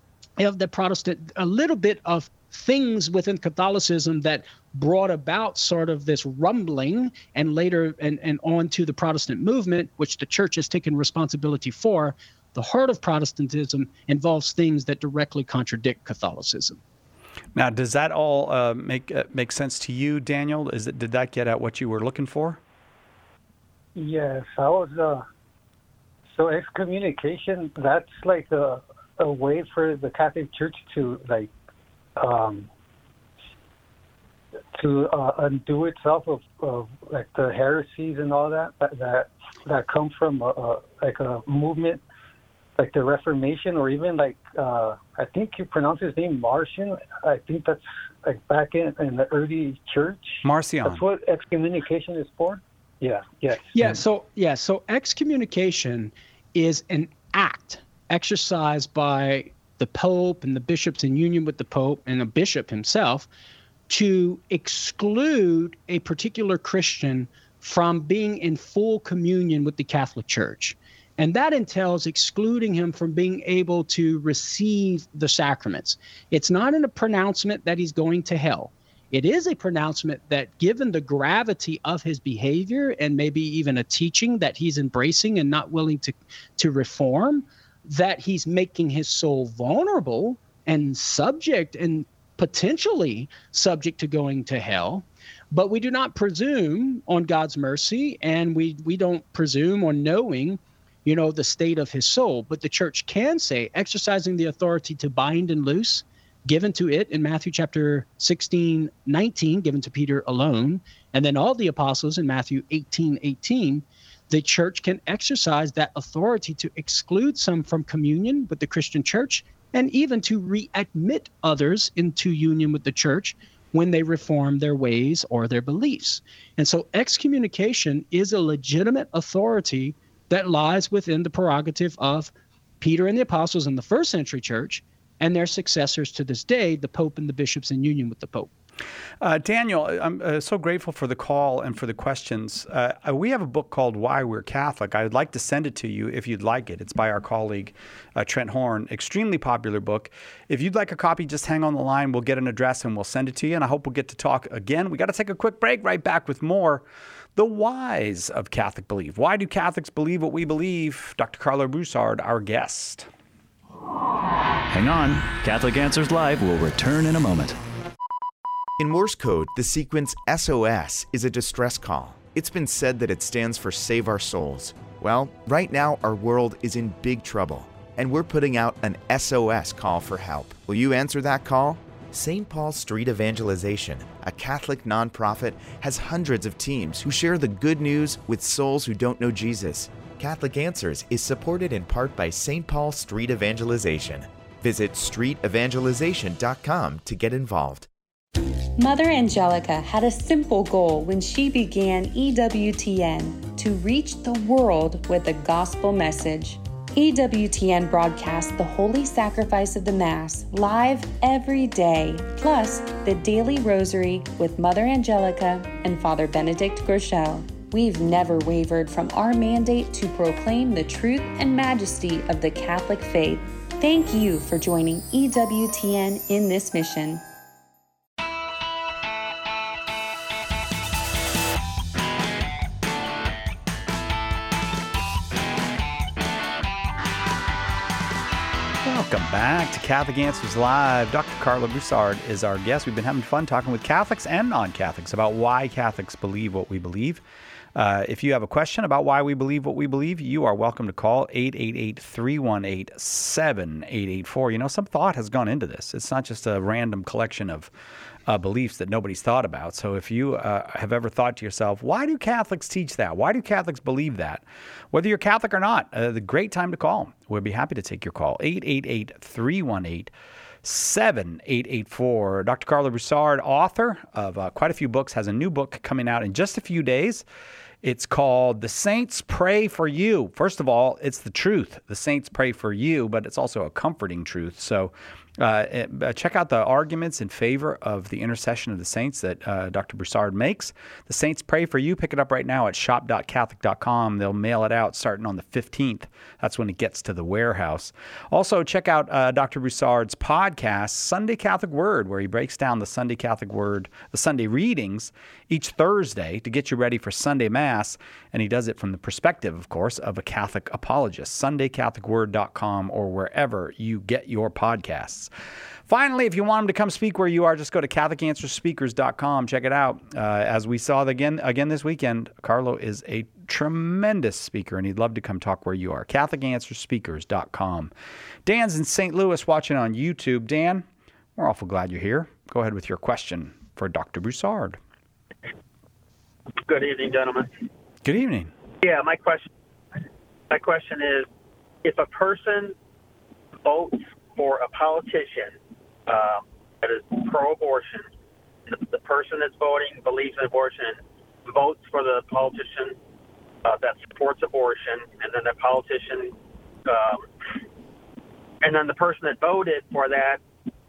of the Protestant, a little bit of things within Catholicism that brought about sort of this rumbling and later and, and on to the Protestant movement, which the church has taken responsibility for, the heart of Protestantism involves things that directly contradict Catholicism. Now, does that all uh, make uh, make sense to you, Daniel? Is it, did that get at what you were looking for? Yes, I was. Uh, so excommunication, that's like a, a way for the Catholic Church to like um, to uh, undo itself of, of like the heresies and all that that that, that come from a, a, like a movement like the Reformation, or even like uh, I think you pronounce his name Marcion. I think that's like back in, in the early church. Marcion. That's what excommunication is for. Yeah. Yes. Yeah. So yeah. So excommunication is an act exercised by the Pope and the bishops in union with the Pope and the bishop himself to exclude a particular Christian from being in full communion with the Catholic Church. And that entails excluding him from being able to receive the sacraments. It's not in a pronouncement that he's going to hell. It is a pronouncement that, given the gravity of his behavior and maybe even a teaching that he's embracing and not willing to, to reform, that he's making his soul vulnerable and subject and potentially subject to going to hell. But we do not presume on God's mercy, and we, we don't presume on knowing, you know, the state of his soul. But the church can say, exercising the authority to bind and loose, given to it in Matthew chapter sixteen, nineteen, given to Peter alone, and then all the apostles in Matthew eighteen, eighteen, the church can exercise that authority to exclude some from communion with the Christian church, and even to readmit others into union with the church when they reform their ways or their beliefs. And so excommunication is a legitimate authority that lies within the prerogative of Peter and the apostles in the first century church and their successors to this day, the Pope and the bishops in union with the Pope. Uh, Daniel, I'm uh, so grateful for the call and for the questions. Uh, we have a book called Why We're Catholic. I would like to send it to you if you'd like it. It's by our colleague, uh, Trent Horn. Extremely popular book. If you'd like a copy, just hang on the line. We'll get an address and we'll send it to you. And I hope we'll get to talk again. We got to take a quick break. Right back with more. The whys of Catholic belief. Why do Catholics believe what we believe? Doctor Carla Broussard, our guest. Hang on. Catholic Answers Live will return in a moment. In Morse code, the sequence S O S is a distress call. It's been said that it stands for Save Our Souls. Well, right now our world is in big trouble, and we're putting out an S O S call for help. Will you answer that call? Saint Paul Street Evangelization, a Catholic nonprofit, has hundreds of teams who share the good news with souls who don't know Jesus. Catholic Answers is supported in part by Saint Paul Street Evangelization. Visit street evangelization dot com to get involved. Mother Angelica had a simple goal when she began E W T N: to reach the world with the gospel message. E W T N broadcasts the Holy Sacrifice of the Mass live every day, plus the Daily Rosary with Mother Angelica and Father Benedict Groeschel. We've never wavered from our mandate to proclaim the truth and majesty of the Catholic faith. Thank you for joining E W T N in this mission. Welcome back to Catholic Answers Live. Doctor Carla Broussard is our guest. We've been having fun talking with Catholics and non-Catholics about why Catholics believe what we believe. Uh, if you have a question about why we believe what we believe, you are welcome to call eight eight eight, three one eight, seven eight eight four. You know, some thought has gone into this. It's not just a random collection of uh, beliefs that nobody's thought about. So if you uh, have ever thought to yourself, why do Catholics teach that? Why do Catholics believe that? Whether you're Catholic or not, uh, the great time to call. We'll be happy to take your call. eight eight eight, three one eight, seven eight eight four. Doctor Carla Broussard, author of uh, quite a few books, has a new book coming out in just a few days. It's called The Saints Pray for You. First of all, it's the truth. The saints pray for you, but it's also a comforting truth. So uh, check out the arguments in favor of the intercession of the saints that uh, Doctor Broussard makes. The Saints Pray for You. Pick it up right now at shop dot catholic dot com. They'll mail it out starting on the fifteenth. That's when it gets to the warehouse. Also, check out uh, Doctor Broussard's podcast, Sunday Catholic Word, where he breaks down the Sunday Catholic Word, the Sunday readings, each Thursday to get you ready for Sunday Mass. And he does it from the perspective, of course, of a Catholic apologist. sunday catholic word dot com or wherever you get your podcasts. Catholics. Finally, if you want him to come speak where you are, just go to Catholic Answers Speakers dot com. Check it out. Uh, as we saw again again this weekend, Carlo is a tremendous speaker, and he'd love to come talk where you are. Catholic Answers Speakers dot com. Dan's in Saint Louis watching on YouTube. Dan, we're awful glad you're here. Go ahead with your question for Doctor Broussard. Good evening, gentlemen. Good evening. Yeah, my question my question is, if a person votes for a politician uh, that is pro-abortion, the, the person that's voting believes in abortion, votes for the politician uh, that supports abortion, and then the politician, um, and then the person that voted for that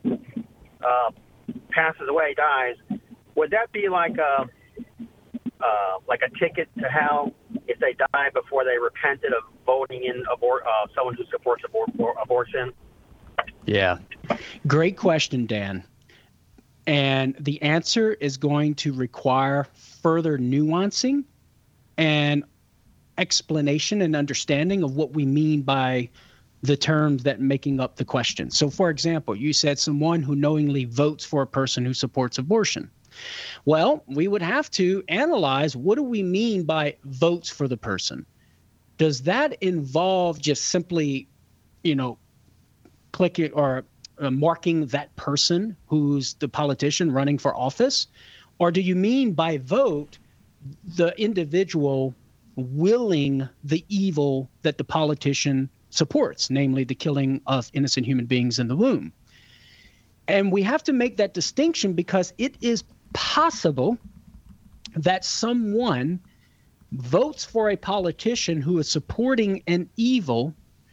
uh, passes away, dies, would that be like a Uh, like a ticket to hell if they die before they repented of voting in abor- uh, someone who supports abor- abortion? Yeah. Great question, Dan. And the answer is going to require further nuancing and explanation and understanding of what we mean by the terms that making up the question. So, for example, you said someone who knowingly votes for a person who supports abortion. Well, we would have to analyze, what do we mean by votes for the person? Does that involve just simply, you know, clicking or uh, marking that person who's the politician running for office? Or do you mean by vote the individual willing the evil that the politician supports, namely the killing of innocent human beings in the womb? And we have to make that distinction because it is possible that someone votes for a politician who is supporting an evil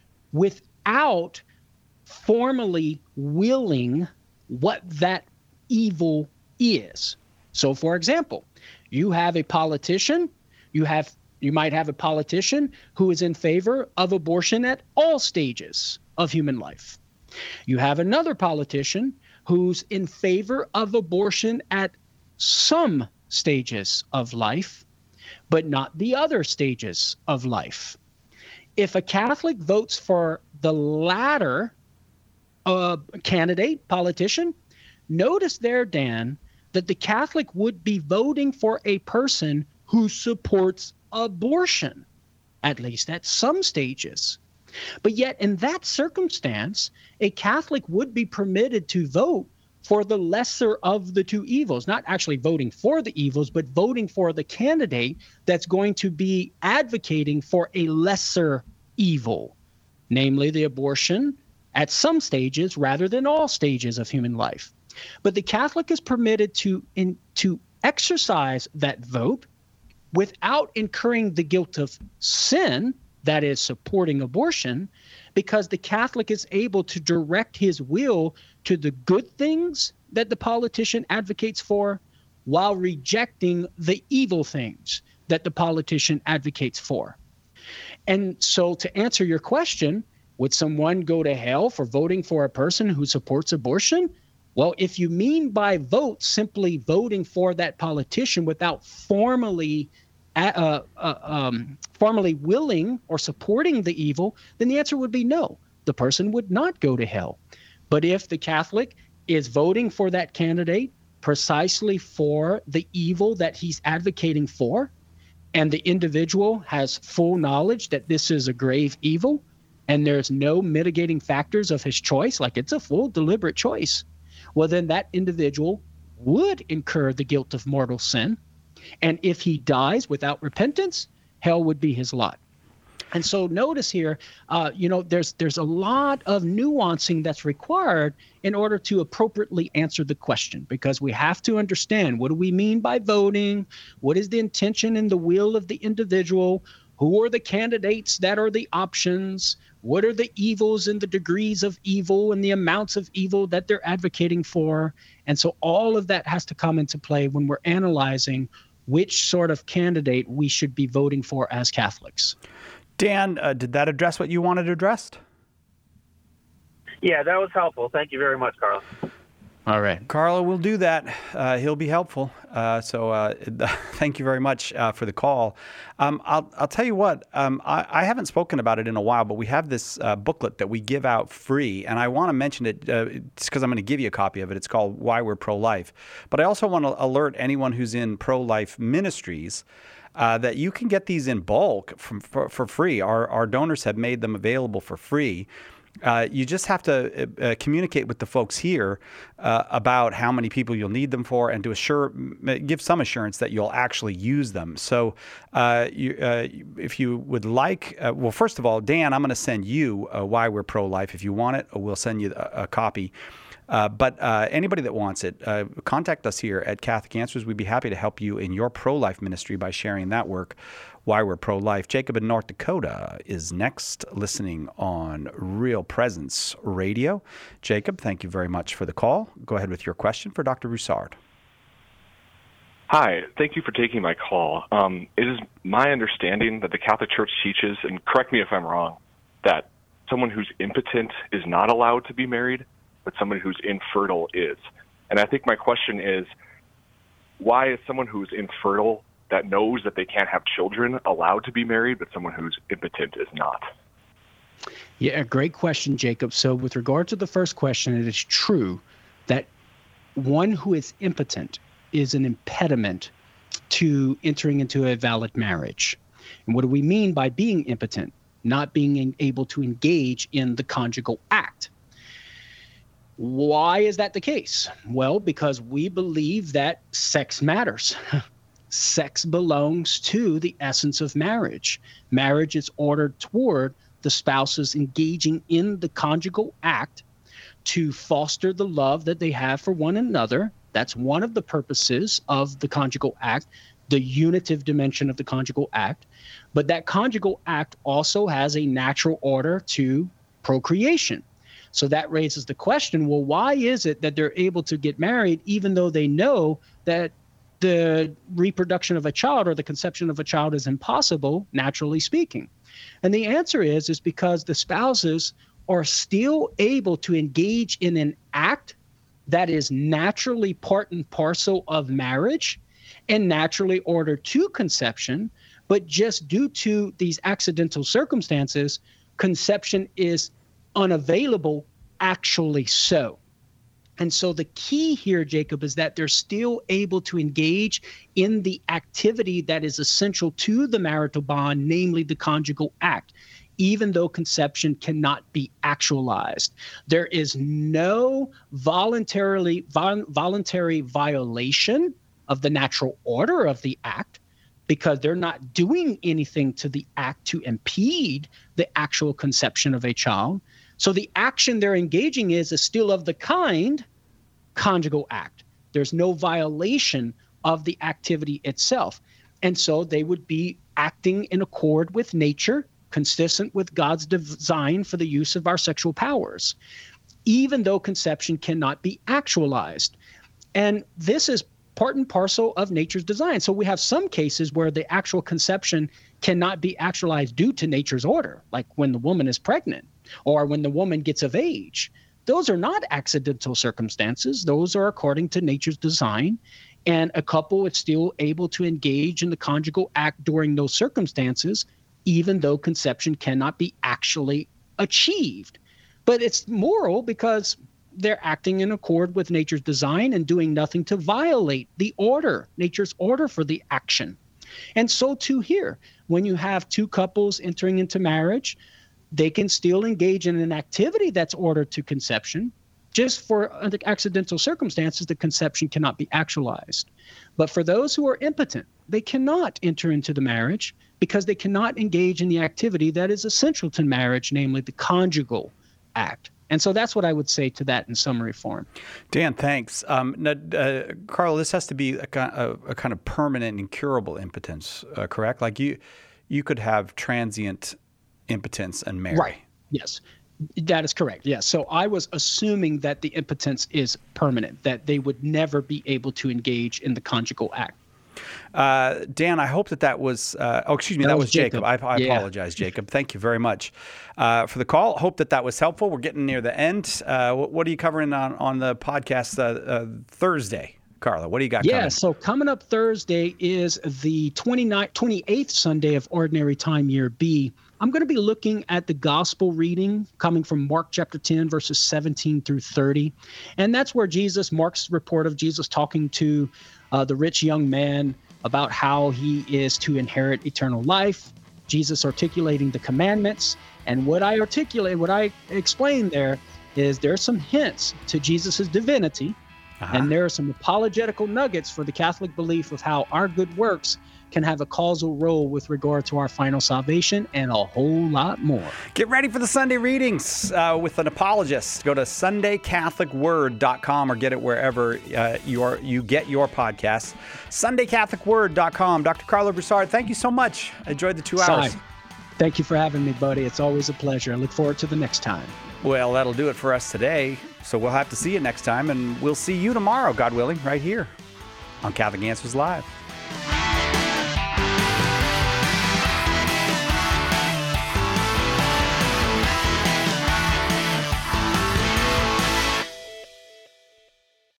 without formally willing what that evil is. So, for example, you have a politician, you have you might have a politician who is in favor of abortion at all stages of human life. You have another politician who's in favor of abortion at some stages of life, but not the other stages of life. If a Catholic votes for the latter uh, candidate, politician, notice there, Dan, that the Catholic would be voting for a person who supports abortion, at least at some stages. But yet, in that circumstance, a Catholic would be permitted to vote for the lesser of the two evils, not actually voting for the evils, but voting for the candidate that's going to be advocating for a lesser evil, namely the abortion at some stages rather than all stages of human life. But the Catholic is permitted to, in, to exercise that vote without incurring the guilt of sin, that is supporting abortion, because the Catholic is able to direct his will to the good things that the politician advocates for while rejecting the evil things that the politician advocates for. And so to answer your question, would someone go to hell for voting for a person who supports abortion? Well, if you mean by vote simply voting for that politician without formally Uh, uh, um, formally willing or supporting the evil, then the answer would be no. The person would not go to hell. But if the Catholic is voting for that candidate precisely for the evil that he's advocating for, and the individual has full knowledge that this is a grave evil, and there's no mitigating factors of his choice, like it's a full deliberate choice, well, then that individual would incur the guilt of mortal sin. And if he dies without repentance, hell would be his lot. And so notice here, uh, you know, there's there's a lot of nuancing that's required in order to appropriately answer the question, because we have to understand, what do we mean by voting? What is the intention and the will of the individual? Who are the candidates that are the options? What are the evils and the degrees of evil and the amounts of evil that they're advocating for? And so all of that has to come into play when we're analyzing which sort of candidate we should be voting for as Catholics. Dan, uh, did that address what you wanted addressed? Yeah, that was helpful. Thank you very much, Carl. All right. Carlo will do that. Uh, he'll be helpful. Uh, so uh, thank you very much uh, for the call. Um, I'll, I'll tell you what, um, I, I haven't spoken about it in a while, but we have this uh, booklet that we give out free, and I want to mention it uh, just because I'm going to give you a copy of it. It's called Why We're Pro-Life. But I also want to alert anyone who's in pro-life ministries Uh, that you can get these in bulk from, for, for free. Our, our donors have made them available for free. Uh, you just have to uh, communicate with the folks here uh, about how many people you'll need them for, and to assure, give some assurance that you'll actually use them. So, uh, you, uh, if you would like, uh, well, first of all, Dan, I'm going to send you uh, Why We're Pro-Life. If you want it, we'll send you a, a copy. Uh, but uh, anybody that wants it, uh, contact us here at Catholic Answers. We'd be happy to help you in your pro-life ministry by sharing that work, Why We're Pro-Life. Jacob in North Dakota is next, listening on Real Presence Radio. Jacob, thank you very much for the call. Go ahead with your question for Doctor Broussard. Hi, thank you for taking my call. Um, it is my understanding that the Catholic Church teaches, and correct me if I'm wrong, that someone who's impotent is not allowed to be married, but someone who's infertile is. And I think my question is, why is someone who's infertile that knows that they can't have children allowed to be married, but someone who's impotent is not? Yeah, great question, Jacob. So with regard to the first question, it is true that one who is impotent is an impediment to entering into a valid marriage. And what do we mean by being impotent? Not being able to engage in the conjugal act. Why is that the case? Well, because we believe that sex matters. Sex belongs to the essence of marriage. Marriage is ordered toward the spouses engaging in the conjugal act to foster the love that they have for one another. That's one of the purposes of the conjugal act, the unitive dimension of the conjugal act. But that conjugal act also has a natural order to procreation. So that raises the question, well, why is it that they're able to get married even though they know that the reproduction of a child or the conception of a child is impossible, naturally speaking? And the answer is, is because the spouses are still able to engage in an act that is naturally part and parcel of marriage and naturally ordered to conception, but just due to these accidental circumstances, conception is unavailable, actually so. And so the key here, Jacob, is that they're still able to engage in the activity that is essential to the marital bond, namely the conjugal act, even though conception cannot be actualized. There is no voluntarily vol- voluntary violation of the natural order of the act, because they're not doing anything to the act to impede the actual conception of a child. So the action they're engaging is, is still of the kind conjugal act. There's no violation of the activity itself. And so they would be acting in accord with nature, consistent with God's design for the use of our sexual powers, even though conception cannot be actualized. And this is part and parcel of nature's design. So we have some cases where the actual conception cannot be actualized due to nature's order, like when the woman is pregnant or when the woman gets of age. Those are not accidental circumstances. Those are according to nature's design. And a couple is still able to engage in the conjugal act during those circumstances, even though conception cannot be actually achieved. But it's moral because they're acting in accord with nature's design and doing nothing to violate the order, nature's order for the action. And so too here, when you have two couples entering into marriage, they can still engage in an activity that's ordered to conception. Just for accidental circumstances, the conception cannot be actualized. But for those who are impotent, they cannot enter into the marriage because they cannot engage in the activity that is essential to marriage, namely the conjugal act. And so that's what I would say to that in summary form. Dan, thanks. Um, now, uh, Carl, this has to be a, a, a kind of permanent, incurable impotence, uh, correct? Like you, you could have transient impotence and marry. Right. Yes, that is correct. Yes. So I was assuming that the impotence is permanent, that they would never be able to engage in the conjugal act. Uh, Dan, I hope that that was, uh, oh, excuse me, that, That was was Jacob. Jacob. I, I Yeah. apologize, Jacob. Thank you very much uh, for the call. Hope that that was helpful. We're getting near the end. Uh, what, what are you covering on, on the podcast uh, uh, Thursday? Carla, what do you got Yeah, coming? so coming up Thursday is the twenty-ninth, twenty-eighth Sunday of Ordinary Time Year B. I'm going to be looking at the gospel reading coming from Mark chapter ten, verses seventeen through thirty. And that's where Jesus, Mark's report of Jesus talking to uh, the rich young man about how he is to inherit eternal life. Jesus articulating the commandments. And what I articulate, what I explained there is there are some hints to Jesus's divinity. Uh-huh. And there are some apologetical nuggets for the Catholic belief of how our good works can have a causal role with regard to our final salvation, and a whole lot more. Get ready for the Sunday readings uh, with an apologist. Go to sunday catholic word dot com or get it wherever uh, you are you get your podcasts. sunday catholic word dot com. Doctor Carlo Broussard, thank you so much. I enjoyed the two hours. Si, thank you for having me, buddy. It's always a pleasure. I look forward to the next time. Well, that'll do it for us today. So we'll have to see you next time, and we'll see you tomorrow, God willing, right here on Catholic Answers Live.